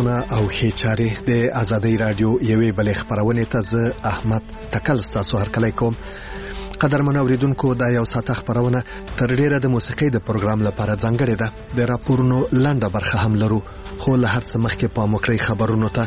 سلامونه او ښه چارې د آزادۍ رادیو یوې بلې خبرونه ته زه احمد تکل ستاسو هرکلی کوم. قدرمن اوریدونکو دا یو ساعت خبرونه تر ډیره د موسیقۍ د پروګرام لپاره ځانګړې ده. د راپورونو لنډه برخه هم لرو، خو له هر څه مخکې پام وکړئ خبرونو ته.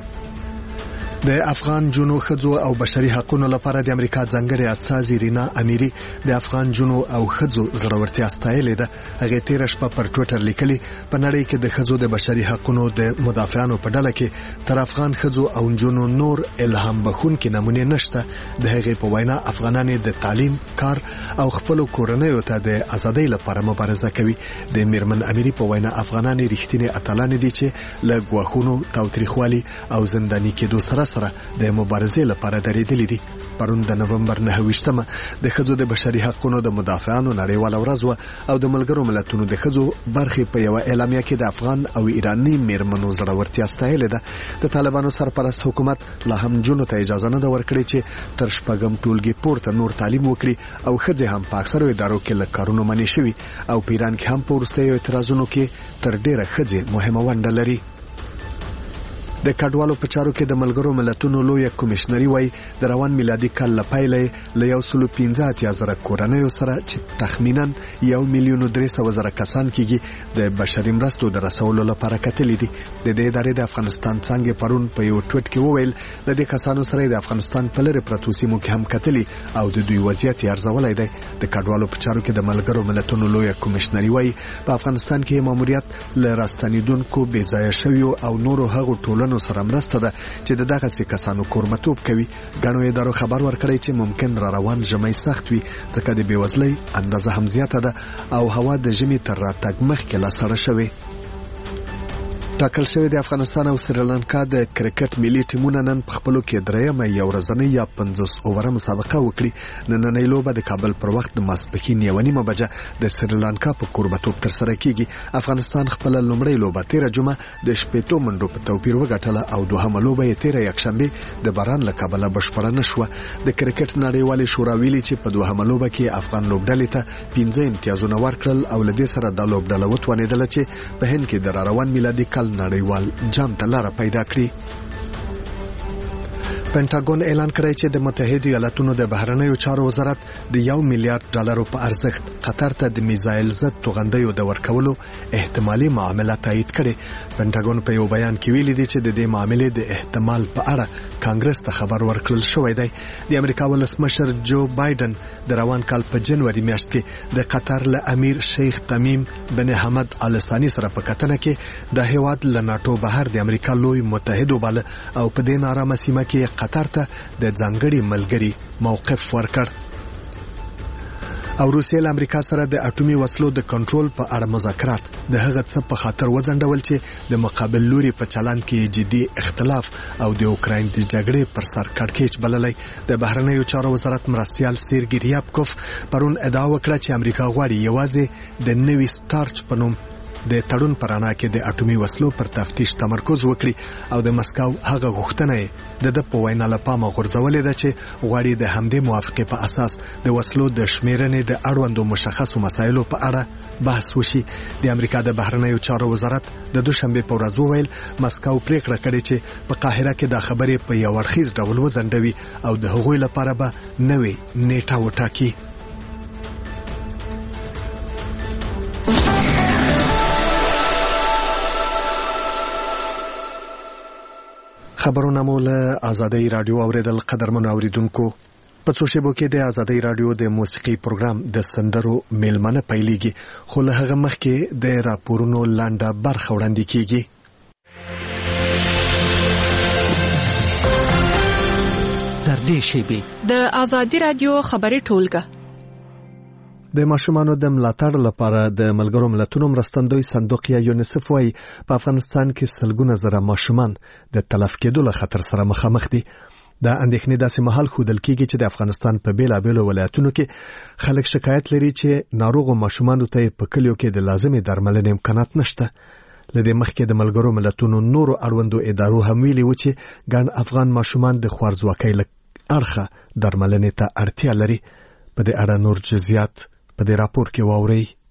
د افغان جنو خځو او بشري حقوقو لپاره د امریکا ځانګړي استازي رینا امیری د افغان جنو او خځو زړورتیا ستایلې ده. هغه تیر شپه پر ټوئیټر لیکلي په نړۍ کې د خځو د بشري حقوقو د مدافعانو په ډله کې تر افغان خځو او جنو نور الهام بخښونکي نمونه نشته. د هغې په وینا افغانان د تعلیم، کار او خپل کورنیو ته د ازادۍ لپاره مبارزه کوي. د میرمن امیری په وینا افغانان رښتینی اتلان دي چې له ګواښونو، تاوتریخوالي او زنداني کېدو سره د مبارزې لپاره درېدلې دي. پرون د نومبر 9 د خځو د بشري حقوقو د مدافعانو نړیواله ورځ او د ملګرو ملتونو د خځو برخې په یو اعلامیه کې د افغان او ایراني میرمنو زړورتیا ستایلې ده. د طالبانو سرپرست حکومت لا هم جنو ته اجازه نه ورکړي چې تر شپږم ټولګي پورته نور تعلیم وکړي او خځې هم په اکثرو ادارو کې له کارونو منې شوي او په ایران کې هم په وروستیو اعتراضونو کې تر ډیره خځې مهمه ونډه لري. د کډوالو په چارو کې د ملګرو ملتونو لوی کمشنري وای د روان میلادي کال لپاره له 115,000 کورنیو سره چې تخمینا 1,300,000 کسان کېږي د بشري مرستو د رسولو لپاره کتلې دي. د دې ادارې د افغانستان څنګه پرون په یو ټویټ کې وویل د دې کسانو سره د افغانستان په لری پرتو سیمو کې هم کتلې او د دوی وضعیت ارزولای دی. د کډوالو په چارو کې د ملګرو ملتونو لوی کمشنري وای په افغانستان کې ماموریت ل راستنیدونکو بې ځای شویو او نورو هغو ټولنو سره مرسته ده چې دغه سي کسانو کورمتوب کوي. غنو ادارو خبر ورکړی چې ممکن را روان ژمي سخت وي ځکه د بیوزلۍ اندازه هم زیاته ده او هوا د ژمي تر راتګ مخکې لا سړه شوې. ټاکل شوی د افغانستان او سریلانکا د کرکټ ملي ټیمونه نن په خپلو کې درېمه یو ورځنۍ یا 50 اووره مسابقه وکړي. نننۍ لوبه د کابل پر وخت د ماسپښین 1:30 بجه د سریلانکا په کوربتوب تر سره کیږي. افغانستان خپل لومړی لوبه 13 جمعه د شپېتو منډو په توپیر وګټله او دوهمه لوبه یې 13 یکشنبه د باران له کبله بشپړه نشوه. د کرکټ نړیوالې شورا ویلي چې په دوهمه لوبه کې افغان لوبډلې ته 15 امتیازونه ورکړل او له دې سره د لوبډله وتوانېدله چې په هند کې د روان میلادي کال نړیوال جام ته لاره پیدا کړي. پینټاګون اعلان کړی چې د متحده ایالاتونو د بهرنیو چارو وزارت د $1 میلیارډ په ارزښت قطر ته د میزایل ضد توغندیو د ورکولو احتمالي معامله تایید کړي. پینټاګون په یو بیان کې ویلي دی چې د دې معاملې د احتمال په اړه کانګرس ته خبر ورکړل شوی دی. د امریکا ولسمشر جو بایدن د روان کال په جنوري میاشت کې د قطر له امیر شیخ تمیم بن حمد ال ثانی سره په کتنه کې د هیواد له ناتو بهر د امریکا لوی متحد وباله او په دې نارامه سیمه کې قطر ته د ځانګړي ملګری موقف ورکړ. او روسیه له امریکا سره د اټومي وسلو د کنټرول په اړه مذاکرات د هغه څه په خاطر وځنډول چې د مقابل لوري په چلند کې جدي اختلاف او د اوکراین د جګړې پر سر کړکېچ بللی. د بهرنیو چارو وزارت مرستیال سیرګي ریابکوف پرون ادعا وکړه چې امریکا غواړي یوازې د نوي سټارچ په نوم د تړون پرانا کې د اټومي وسلو پر تفتیش تمرکز وکړي او د مسکو هغه غوښتنه د په وینا له پامه غورځولې ده چې غواړي د همدې موافقې په اساس د وسلو د شمیرنې د اړوندو مشخصو مسایلو په اړه بحث وشي. د امریکا د بهرنیو چارو وزارت د دوشنبه په ورځ وویل مسکو پریکړه کړې چې په قاهره کې د خبرې په یو اړخیز ډول وځنډوي او د هغوی لپاره به نوې نیټه وټاکي. خبرونه مو له آزادۍ رادیو اوریدل. قدرمنو اوریدونکو، په څو شیبو کې د آزادۍ رادیو د موسیقي پروګرام د سندرو میلمنه پیلېږي، خو له هغه مخکې د راپورونو لنډه برخه وړاندې کیږي. تر دې شیبې د آزادۍ رادیو خبري ټولګه د ماشومانو د ملاتړ لپاره د ملګرو ملتونو مرستندوی صندوق یا یونیسف وايي په افغانستان کې سلګونه زره ماشومان د تلف کېدو له خطر سره مخامخ دي. د اندېښنې داسې مهال ښودل کېږي چې د افغانستان په بیلابیلو ولایتونو کې خلک شکایت لري چې ناروغو ماشومانو ته په کلیو کې د لازمي درملنې امکانات نشته. لدې مخکې د ملګرو ملتونو نورو اړوندو ادارو هم ویلي و چې ګڼ افغان ماشومان د خوارځواکۍ له اړخه درملنې ته اړتیا لري. په دې اړه نور جزئیات په دې راپور کې واورئ.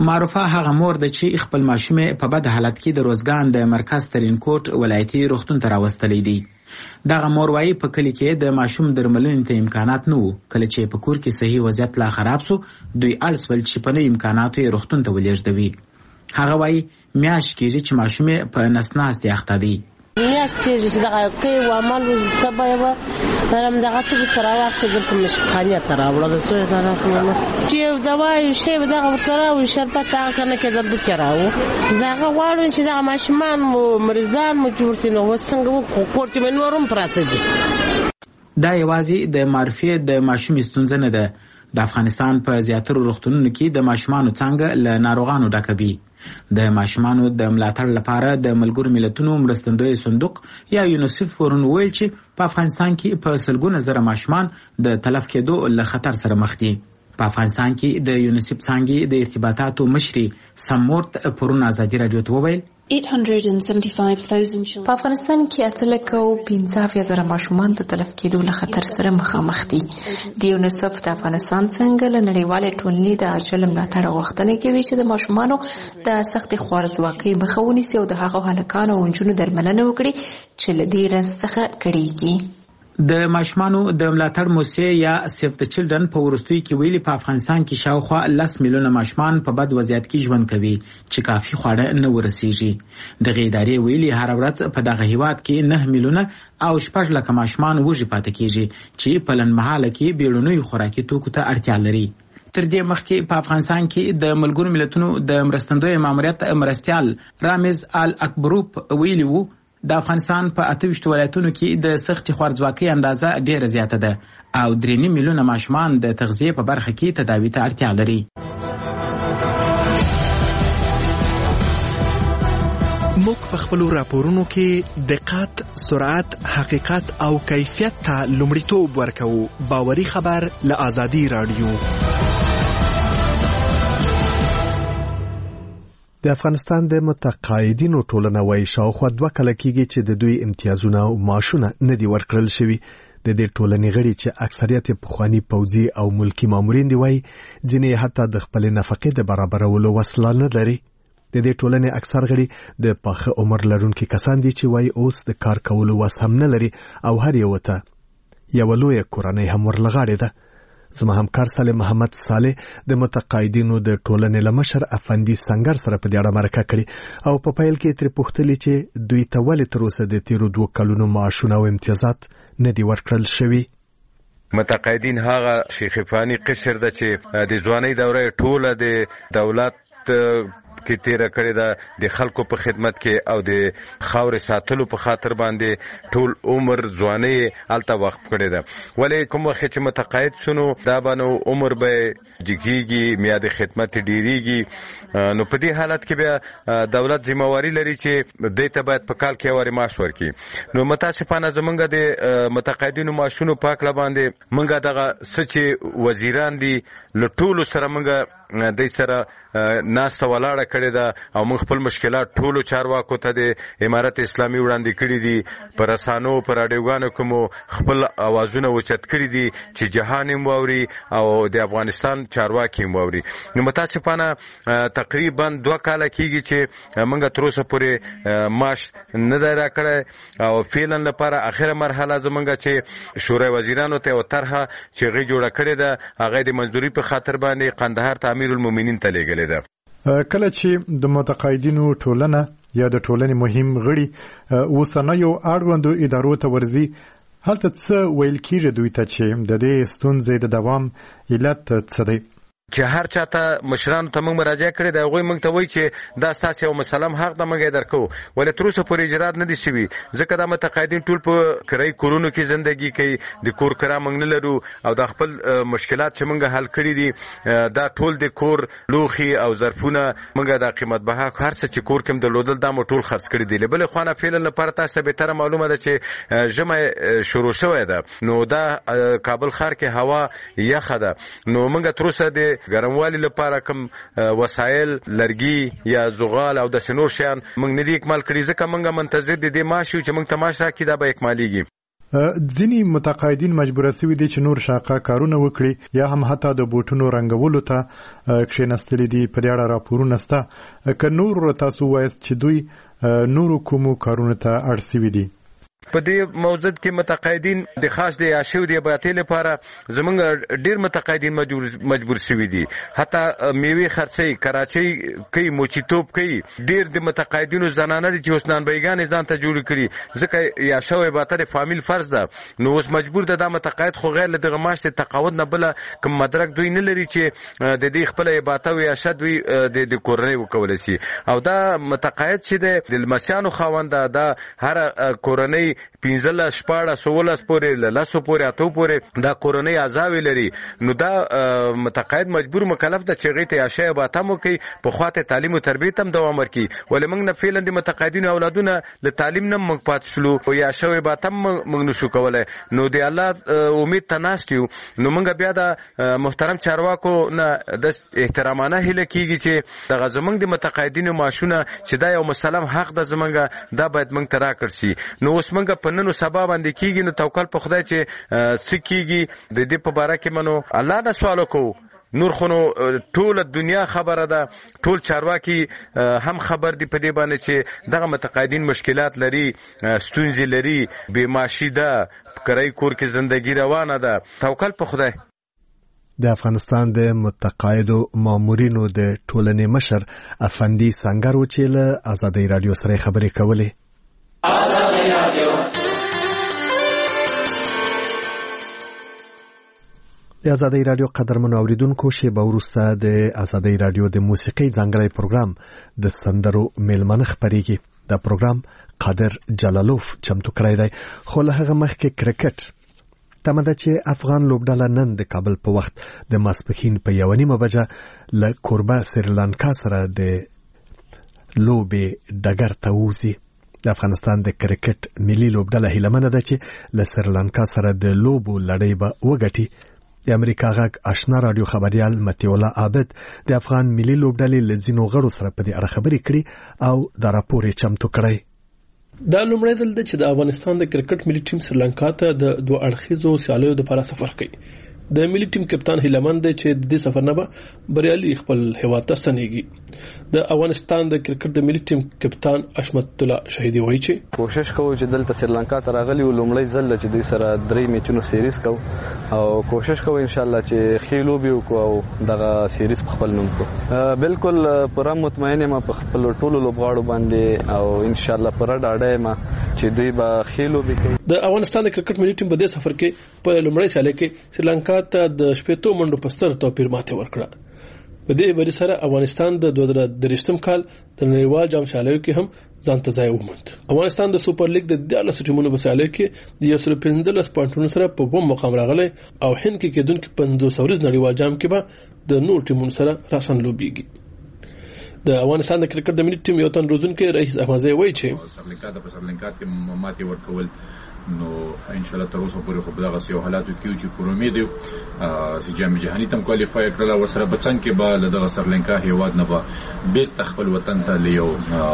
معروفه هغه مور ده چې خپل ماشوم په بد حالت کې د روزګان د مرکز ترینکوټ ولایتي روغتون ته راوستلی دی. دغه مور وايي په کلی کې د ماشوم درملنې ته امکانات نه وو. کله چې په کور کې صحي وضعیت لا خراب سو دوی اړ سول چې په نوي امکاناتو یې روغتون ته ولېږدوي. هغه وايي میاشت کېږي چې ماشوم په نس ناستې اخته دی. میاشت کېږي چې دغه کوي و عمل تبه یې برم دغه ته سره واخته دلته مشخانه ته راوړل څو دا کومه چې دوا یو شی دغه ورکراو شربت هغه کنه کې درد چراو زغه غواړم چې دغه ماشومان مو مریضان مو جوړ سي نو وسنګ کوټ مې نورم پراته دي. دا یوازې د معرفي د ماشوم ستونزه نه ده. د افغانستان په زیاترو روغتونونو کې د ماشومانو څنګه له ناروغانو ډکوي. د ماشومانو د ملاتړ لپاره د ملګرو ملتونو مرستندوی صندوق یا یونیسف ورن ویل چې په افغانستان کې په سلګونه زره ماشومان د تلف کېدو له خطر سره مخ دي. په افغانستان کې د یونیسف څانګې د ارتباطاتو مشري سمورت پرون ازادي راډیو ته وویل 875,000 په افغانستان کې 8,15,000 ماشومان د تلف کېدو له خطر سره مخامخ دي. د یونیسف د افغانستان څنګه له نړیوالې ټولنې د عاجل ملاتړ غوښتنه کوي چې د ماشومانو د سختې خوارځواکۍ مخه ونیسي او د هغو هلکانو او نجونو درملنه وکړي چې له دې رنځ څخه کړېږي. د ماشومانو د ملاتړ موسسې یا سیف د چلډرن په وروستیو کې ویلي په افغانستان کې شاوخوا 10 میلیونه ماشومان په بد وضعیت کې ژوند کوي چې کافي خواړه نه ورسیږي. دغه ادارې ویلي هر ورځ په دغه هیواد کې 9 میلیونه او 6 لک ماشومان وږي پاتې کیږي چې په لنډمهاله کې بیړنیو خوراکي توکو ته اړتیا لري. تر دې مخکې په افغانستان کې د ملګرو ملتونو د مرستندوی ماموریت مرستیال رامز ال اکبروپ ویلي وو د افغانستان په 28 ولایتونو کې د سختې خوارځواکۍ اندازه ډیره زیاته ده او 3 میلیونه ماشومان د تغذیې په برخه کې تداوی ته اړتیا لري. موږ په خپلو راپورونو کې دقت، سرعت، حقیقت او کیفیت ته لومړیتوب ورکوو. باوري خبر له ازادي راډیو. د افغانستان د متقاعدینو ټولنه وايي شاوخوا 2 کاله کېږي چې د دوی امتیازونه او معاشونه نه دي ورکړل شوي. د دې ټولنې غړي چې اکثریت پخوانی پوځي او ملکی مامورین دي وايي ځینې حتی د خپل نفقې د برابرولو وسله نه لري. د دې ټولنې اکثر غړي د پاخه عمر لرونکي کسان دي چې وايي اوس د کار کولو وس هم نه لري او هر یو ته یو لوی کورنۍ هم ورلغاړي ده. زما همکار صالح محمد صالح د متقاعدینو د ټولنې لمشر افندي سنگر سره په دې اړه مرکه کړي او په پیل کې تر پوښتنې چې دوی ته ولې تر اوسه د تیرو 2 کلونو معاشونه او امتیازات نه دي ورکړل شوي. متقاعدین هغه شیخفانی قشر ده چې د ځوانۍ دوره ټوله د دولت کې تیر کړی ده د خلکو په خدمت کې او د خاورې ساتلو په خاطر باندې ټول عمر ځواني الته وقف کړی ده. ولې کوم وخت چې متقاعد شونو دا باندې عمر به جګیږي میاد خدمت ډیریږي نو په دې حالت کې بیا دولت ذمہواری لري چې دیته باید په کال کې وری معاش ورکړي. نو متاسفانه زمونږ د متقاعدینو معاشونو پاک لا باندې مونږه دغه سچ وزیران دي لټولو سره مونږه د سره ناس ولاړه کړی دا او موږ خپل مشکلات ټولو چارواکو ته د امارت اسلامي وړاندې کړی دي پر رسانو پر راډیوګانو کوم خپل اوازونه وچت کړی دي چې جهان هم ووري او د افغانستان چارواکي هم ووري. نو متاسفانه تقریبا 2 کال کېږي چې موږ تر اوسه پورې معاش نه دی راکړی او فعلا لپاره اخره مرحله زمونږ چې شورای وزیرانو ته طرحه چې غي جوړه کړې ده هغه د منځوري په خاطر باندې قندهار ته امیر المؤمنین ته لېږلې ده. کله چې د متقاعدینو ټولنه یا د ټولنې مهم غړي اوسنیو اړوندو ادارو ته ورځي هلته څه ویل کېږي دوی ته چې د دې ستونزې د دوام علت څه دی؟ چې هر چاته مشرانو ته موږ مراجعه کړې ده هغوی موږ ته وایي چې دا ستاسو یو مسلم حق ده موږ یې درکو ولې تر اوسه پورې اجرات نه دي شوي ځکه دا متقاعدین ټول په کرایي کورونو کې زندگی کوي د کور کرا موږ نه لرو او دا خپل مشکلات چې موږ حل کړي دي دا ټول د کور لوښي او ظرفونه موږ د قیمت بها هر څه چې کور کې درلودل دا مو ټول خرڅ کړي دي. بلې خو نه فعلا لپاره تاسو ته بهتره معلومه ده چې ژمی شروع شوی ده نو دا کابل ښار کې هوا یخه ده نو موږ تر اوسه د ګرموالي لپاره کوم وسایل لرګي یا زغال او د سنور شیان موږ نه دي اکمال کړي ځکه موږ منتظر دي د معاش چې موږ تماش راکړي دا به اکماليږي. ځینی متقاعدین مجبور شوي دي چې نور شاقه کارونه وکړي یا هم حتی د بوټونو رنګولو ته کښېنستلي دي. په دې اړه راپورونه شته که نور تاسو وایست چې دوی نورو کومو کارونو ته اړ شوي دي؟ په دې موضوع کې متقاعدین د خاص د عاشو د اباتې لپاره زمونږ ډیر متقاعدین مجبور شوي دي. حتی میوه خرڅي کراچۍ کوي موچیتوب کوي. ډیر د متقاعدینو زنانه دي چې حسنان بیگان ځان ته جوړ کړي ځکه یا شو اباتې فامیل فرض ده. نو اوس مجبور ده د متقاعد خو غیر له دغه معاش ته تقاعد نه بل کوم مدرک دوی نه لري چې د دې خپل اباتې او یا شد وي د کورنۍ وکول شي. او دا متقاعد چې د لمسیانو خاونده دا هر کورنۍ 15 شپاړه 16 پورې لاسو پورې اتو پورې دا کورنۍ اعضاوي لري. نو دا متقاعد مجبور مکلف ده چې غیته عشاء باتمو کوي په خواته تعلیم او تربیت هم دوام ورکړي. ولې موږ نه فعلا د متقاعدین اولادونه له تعلیم نه موږ پات شلو او یا عشاء باتم موږ نشو کولای. نو د الله امید تناستیو. نو موږ بیا د محترم چارواکو نه د احترامانه هله کیږي چې د غزمنګ د متقاعدین معاشونه چې دا یو مسلم حق ده زمونږ دا باید موږ ترا کړسي. نو اوس موږ په نن سبا باندې کیږي. نو توکل په خدای چې سکیږي د دې په باره کې منو الله دا سوال وکړو. نور خونو ټول دنیا خبره ده ټول چارواکي هم خبر دي په دې باندې چې دغه متقاعدین مشکلات لري ستونزې لري بې معاشي ده کرای کور کې زندگی روانه ده. توکل په خدای. د افغانستان د متقاعدو مامورینو د ټولنې مشر افندي سنگر و چې له آزادۍ رادیو سره خبرې کولې. آزادۍ رادیو د آزادۍ رادیو قدرمنو اوریدونکو شیبه وروسته د آزادۍ رادیو د موسیقۍ ځانګړی پروګرام د سندرو میلمنه خپرېږي. دا پروګرام قادر جلالوف چمتو کړی دی. خو له هغه مخکې کرکټ تمه ده چې افغان لوبډله نن د کابل په وخت د ماسپښین په 1:30 بجه له کوربه سریلانکا سره د لوبې ډګر ته ووځي. د افغانستان د کرکټ ملي لوبډله هیلمنه ده چې له سریلانکا سره د لوبو لړۍ به وګټي. د امریکا غږ آشنا رادیو خبريال متیولا عابد د افغان ملي لوبډلې له ځینو غړو سره په دې اړه خبرې کړې او دا راپور یې چمتو کړی. دا لومړی ځل دی چې د افغانستان د کرکټ ملي ټیم سریلانکا ته د دوه اړخیزو سیالیو لپاره سفر کوي. د ملي ټیم کپتان هیلمن دی چې د دې سفر نه به بریالي خپل هیواد ته ستنېږي. د افغانستان د کرکټ د ملي ټیم کپتان اشمت الله شهیدي وایي چې کوشش کوو چې دلته سریلانکا ته راغلي و لومړی ځل چې دوی سره 3 میچونو سیریز کوو او کوشش کوو ان شاء الله چې ښه لوبي وکړو او دغه سیریز په خپل نوم کړو. بالکل پوره مطمئن یم په خپل ټولو لوبغاړو باندې او ان شاء الله پوره ډاډه یم چې دوی به ښه لوبي کوي. د افغانستان د کرکټ ملي ټیم په دې سفر کې په لومړی سیالي کې سریلانکا ته د 15 منډو په ستر توپیر ماته ورکړه. په دې بری سره افغانستان د 2023 کال د نړیوال جام سیالیو کې هم ځان ته ځای وموند. افغانستان د سوپر لیګ د 14 ټیمونو په سیالي کې د 115 پوینټونو سره په بم مقام راغلی او هند کې کېدونکو 500 ورځ نړیوال جام کې به د نور ټیمونو سره راسن لوبيږي. د افغانستان د کرکټ د ملي ټیم یو تن روزونکي رئیس احمدزی وایي چې سرلنکا کې ماتې ورکول نو ان شاء الله تر اوسه پورې خو دغه سیو حالاتو کې چې پر امید یو چې جام جهاني تم کوالیفای کړل او سره بچن کې به له دغه سرلنکا هیواد نه به بیرته خپل وطن ته لیو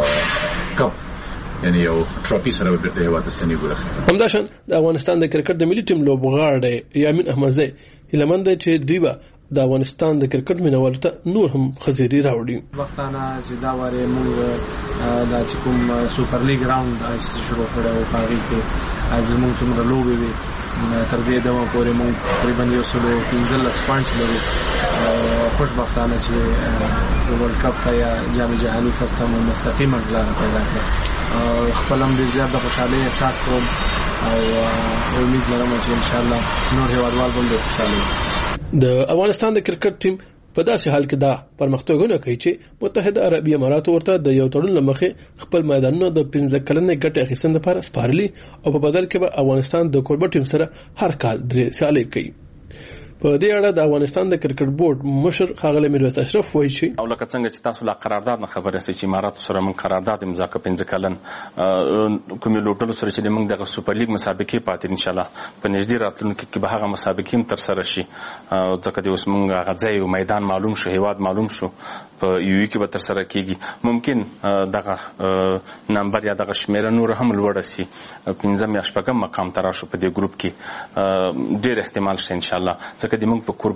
کپ یعنی یو ټرافي سره به بیرته هیواد ته ستنېږي. همداشان د افغانستان د کرکټ د ملي ټیم لوبغاړی یامین احمدزی هیلمن دی چې دوی به د افغانستان د کرکټ مینوالو ته نور هم خزيري راوړي. وختانه چې دا واره موږ د کوم سوپر لیګ راوند شروع کړو او هغه کې زموږ څومره لوبې وي تر دې دمه پورې موږ تقریبا 115 پوینټس لرو. خوشبختانه چې د ورلد کپ ته یا جام جهاني کپ ته مو مستقیمه لاره پیدا کړه. خپل هم ډېر زیات د خوشحالۍ احساس کوم او امید لرم چې ان شاء الله نور هیوادوال هم ډېر خوشاله وي. د افغانستان د کرکټ ټیم په داسې حال کې دا پرمختګونه کوي چې متحده عربي امارات ورته د یو تړون لمخې خپل میدانونه د 15 کلنې ګټې اخیستنې لپاره سپارلي او په بدل کې به افغانستان د کوربه ټیم سره هر کال درې سیالۍ کوي. په دې اړه د افغانستان د کرکټ بورډ مشر ښاغلی میرویس اشرف وایي چې او لکه څنګه چې تاسو لا قرارداد نه خبر یاست چې امارات سره موږ قرارداد امضا کړ 15 کلن کومې لوټلو سره چې موږ د سوپر لیګ مسابقې پاتې ان شاء الله په نږدې راتلونکي کې به هغه مسابقې هم تر سره شي ځکه چې اوس موږ هغه ځای او میدان معلوم شو هیواد معلوم شو په یو کې به تر سره کیږي. ممکن دغه نمبر یا دغه شمیره نور هم لوړ شي 15 یا 16 مقام ته راشو په دې ګروپ کې ډېر احتمال شته ان شاء الله ځکه د موږ په کور